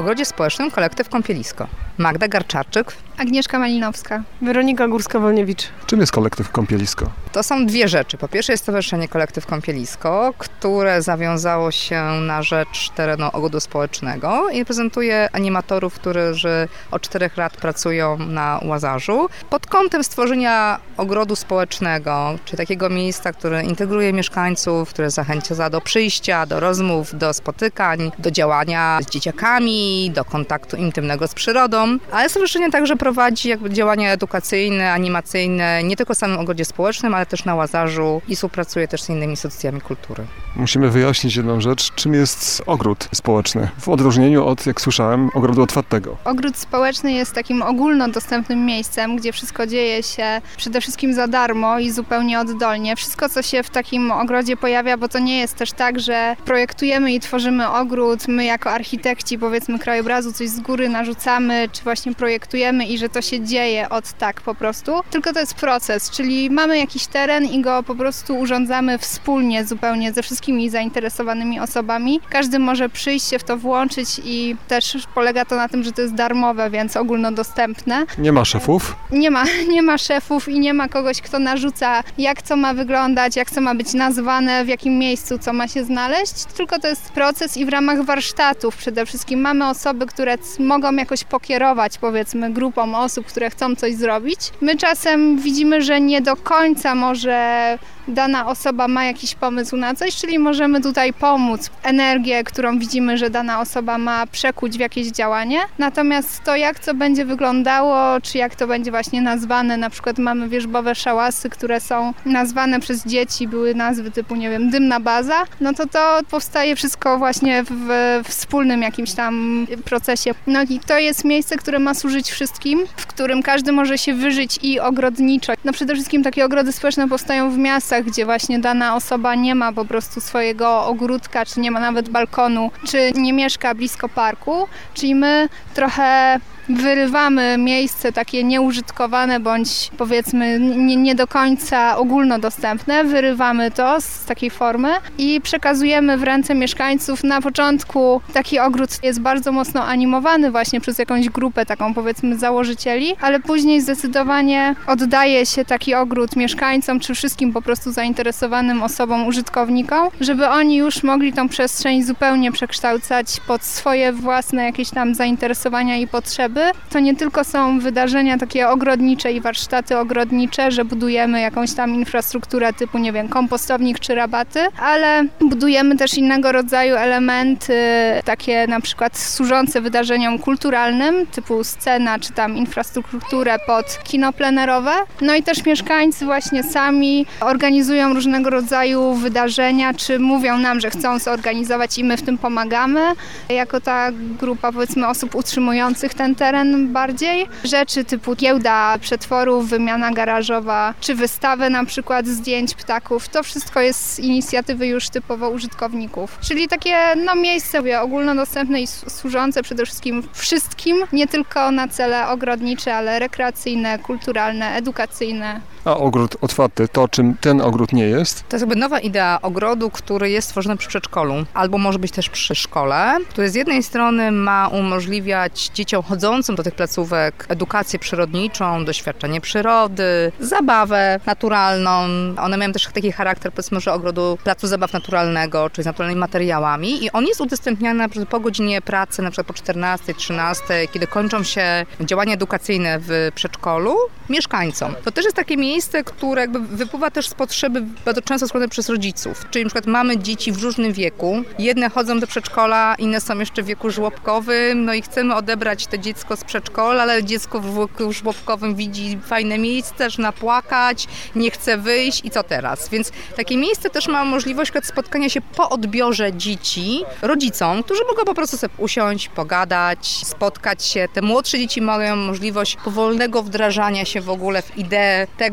Ogrodzie Społecznym kolektyw Kąpielisko. Magda Garczarczyk. Agnieszka Malinowska. Weronika Górska-Wolniewicz. Czym jest kolektyw Kąpielisko? To są dwie rzeczy. Po pierwsze jest Stowarzyszenie Kolektyw Kąpielisko, które zawiązało się na rzecz terenu Ogrodu Społecznego i prezentuje animatorów, którzy od 4 lat pracują na Łazarzu. Pod kątem stworzenia ogrodu społecznego, czy takiego miejsca, które integruje mieszkańców, które zachęca do przyjścia, do rozmów, do spotykań, do działania z dzieciakami, do kontaktu intymnego z przyrodą. Ale stowarzyszenie także prowadzi działania edukacyjne, animacyjne, nie tylko w samym ogrodzie społecznym, ale też na Łazarzu i współpracuje też z innymi instytucjami kultury. Musimy wyjaśnić jedną rzecz. Czym jest ogród społeczny? W odróżnieniu od, jak słyszałem, ogrodu otwartego. Ogród społeczny jest takim ogólnodostępnym miejscem, gdzie wszystko dzieje się przede wszystkim za darmo i zupełnie oddolnie. Wszystko, co się w takim ogrodzie pojawia, bo to nie jest też tak, że projektujemy i tworzymy ogród, my jako architekci, powiedzmy, krajobrazu coś z góry narzucamy, czy właśnie projektujemy i że to się dzieje od tak po prostu, tylko to jest proces, czyli mamy jakiś teren i go po prostu urządzamy wspólnie zupełnie ze wszystkimi zainteresowanymi osobami. Każdy może przyjść się w to włączyć i też polega to na tym, że to jest darmowe, więc ogólnodostępne. Nie ma szefów? Nie ma szefów i nie ma kogoś, kto narzuca, jak co ma wyglądać, jak co ma być nazwane, w jakim miejscu co ma się znaleźć, tylko to jest proces i w ramach warsztatów przede wszystkim mamy osoby, które mogą jakoś pokierować, powiedzmy, grupą osób, które chcą coś zrobić. My czasem widzimy, że nie do końca może dana osoba ma jakiś pomysł na coś, czyli możemy tutaj pomóc, energię, którą widzimy, że dana osoba ma, przekuć w jakieś działanie. Natomiast to, jak co będzie wyglądało, czy jak to będzie właśnie nazwane, na przykład mamy wierzbowe szałasy, które są nazwane przez dzieci, były nazwy typu, nie wiem, dymna baza, no to powstaje wszystko właśnie w wspólnym jakimś tam procesie. No i to jest miejsce, które ma służyć wszystkim, w którym każdy może się wyżyć i ogrodniczo. No przede wszystkim takie ogrody społeczne powstają w miastach, gdzie właśnie dana osoba nie ma po prostu swojego ogródka, czy nie ma nawet balkonu, czy nie mieszka blisko parku, czyli my trochę wyrywamy miejsce takie nieużytkowane bądź powiedzmy nie do końca ogólnodostępne, wyrywamy to z takiej formy i przekazujemy w ręce mieszkańców. Na początku taki ogród jest bardzo mocno animowany właśnie przez jakąś grupę taką powiedzmy założycieli, ale później zdecydowanie oddaje się taki ogród mieszkańcom czy wszystkim po prostu zainteresowanym osobom, użytkownikom, żeby oni już mogli tą przestrzeń zupełnie przekształcać pod swoje własne jakieś tam zainteresowania i potrzeby. To nie tylko są wydarzenia takie ogrodnicze i warsztaty ogrodnicze, że budujemy jakąś tam infrastrukturę typu, nie wiem, kompostownik czy rabaty, ale budujemy też innego rodzaju elementy, takie na przykład służące wydarzeniom kulturalnym, typu scena czy tam infrastrukturę pod kino plenerowe. No i też mieszkańcy właśnie sami organizują różnego rodzaju wydarzenia, czy mówią nam, że chcą zorganizować i my w tym pomagamy. Jako ta grupa, powiedzmy, osób utrzymujących ten teren bardziej. Rzeczy typu giełda przetworów, wymiana garażowa, czy wystawę na przykład zdjęć ptaków. To wszystko jest z inicjatywy już typowo użytkowników. Czyli takie miejsce ogólnodostępne i służące przede wszystkim, nie tylko na cele ogrodnicze, ale rekreacyjne, kulturalne, edukacyjne. A ogród otwarty, to czym ten ogród nie jest? To jest jakby nowa idea ogrodu, który jest stworzony przy przedszkolu, albo może być też przy szkole, który z jednej strony ma umożliwiać dzieciom chodzącym do tych placówek edukację przyrodniczą, doświadczenie przyrody, zabawę naturalną. One mają też taki charakter, powiedzmy, że ogrodu placu zabaw naturalnego, czyli z naturalnymi materiałami i on jest udostępniany po godzinie pracy, na przykład po 14, 13, kiedy kończą się działania edukacyjne w przedszkolu, mieszkańcom. To też jest takie miejsce, które jakby wypływa też z potrzeby bardzo często składane przez rodziców. Czyli na przykład mamy dzieci w różnym wieku. Jedne chodzą do przedszkola, inne są jeszcze w wieku żłobkowym, no i chcemy odebrać to dziecko z przedszkola, ale dziecko w wieku żłobkowym widzi fajne miejsce, zaczyna płakać, nie chce wyjść i co teraz? Więc takie miejsce też ma możliwość spotkania się po odbiorze dzieci rodzicom, którzy mogą po prostu sobie usiąść, pogadać, spotkać się. Te młodsze dzieci mają możliwość powolnego wdrażania się w ogóle w ideę tego,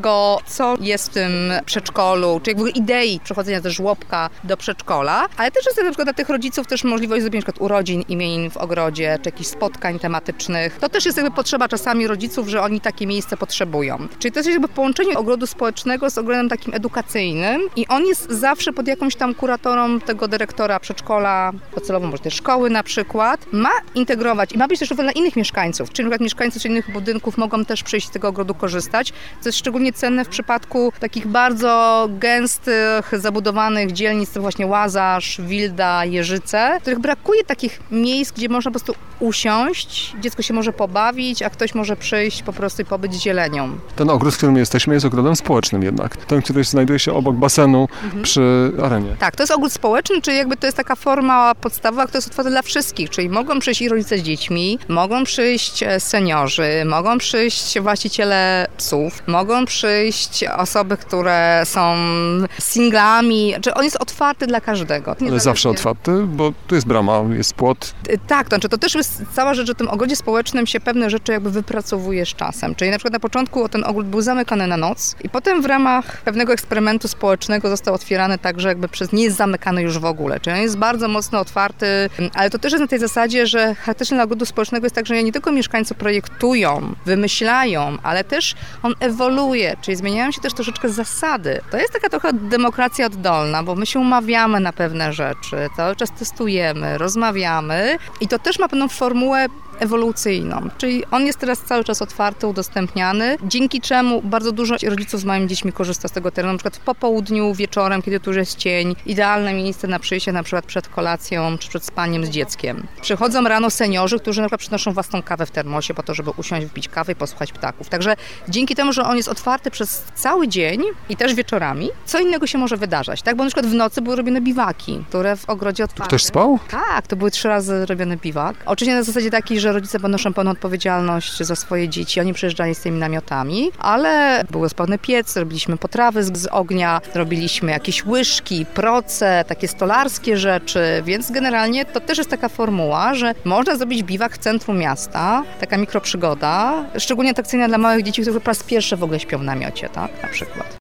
tego, co jest w tym przedszkolu, czy w ogóle idei przechodzenia ze żłobka do przedszkola, ale też jest na przykład dla tych rodziców też możliwość zrobienia na przykład urodzin, imienin w ogrodzie, czy jakichś spotkań tematycznych. To też jest jakby potrzeba czasami rodziców, że oni takie miejsce potrzebują. Czyli to jest jakby połączenie ogrodu społecznego z ogrodem takim edukacyjnym i on jest zawsze pod jakąś tam kuratorą tego dyrektora przedszkola, docelowo może też szkoły na przykład, ma integrować i ma być też dla innych mieszkańców, czyli na przykład mieszkańcy innych budynków mogą też przyjść z tego ogrodu korzystać, co jest szczególnie cenne w przypadku takich bardzo gęstych, zabudowanych dzielnic, to właśnie Łazarz, Wilda, Jeżyce, w których brakuje takich miejsc, gdzie można po prostu usiąść, dziecko się może pobawić, a ktoś może przyjść po prostu i pobyć z zielenią. Ten ogród, w którym jesteśmy, jest ogrodem społecznym jednak. Ten, który znajduje się obok basenu przy arenie. Tak, to jest ogród społeczny, czyli jakby to jest taka forma podstawowa, która jest otwarta dla wszystkich, czyli mogą przyjść i rodzice z dziećmi, mogą przyjść seniorzy, mogą przyjść właściciele psów, mogą przyjść osoby, które są singlami, czy on jest otwarty dla każdego. Ale zawsze otwarty, bo tu jest brama, jest płot. Tak, to znaczy to też jest cała rzecz, że w tym ogrodzie społecznym się pewne rzeczy jakby wypracowuje z czasem. Czyli na przykład na początku ten ogród był zamykany na noc i potem w ramach pewnego eksperymentu społecznego został otwierany tak, że jakby nie jest zamykany już w ogóle. Czyli on jest bardzo mocno otwarty, ale to też jest na tej zasadzie, że charakterystyczne dla ogrodu społecznego jest tak, że nie tylko mieszkańcy projektują, wymyślają, ale też on ewoluuje, czyli zmieniają się też troszeczkę zasady. To jest taka trochę demokracja oddolna, bo my się umawiamy na pewne rzeczy, cały czas testujemy, rozmawiamy i to też ma pewną formułę ewolucyjną, czyli on jest teraz cały czas otwarty, udostępniany, dzięki czemu bardzo dużo rodziców z małymi dziećmi korzysta z tego terenu, na przykład po południu, wieczorem, kiedy tu już jest cień, idealne miejsce na przyjście na przykład przed kolacją czy przed spaniem z dzieckiem. Przychodzą rano seniorzy, którzy na przykład przynoszą własną kawę w termosie po to, żeby usiąść, wypić kawę i posłuchać ptaków. Także dzięki temu, że on jest otwarty przez cały dzień i też wieczorami, co innego się może wydarzać, tak? Bo na przykład w nocy były robione biwaki, które w ogrodzie otwartym. Ktoś spał? Tak, to były 3 razy robiony biwak. Oczywiście na zasadzie takiej, że rodzice ponoszą pełną odpowiedzialność za swoje dzieci. Oni przyjeżdżali z tymi namiotami, ale był spawny piec, robiliśmy potrawy z ognia, robiliśmy jakieś łyżki, proce, takie stolarskie rzeczy, więc generalnie to też jest taka formuła, że można zrobić biwak w centrum miasta, taka mikroprzygoda, szczególnie atrakcyjna dla małych dzieci, które po raz pierwszy w ogóle śpią w namiocie, tak, na przykład.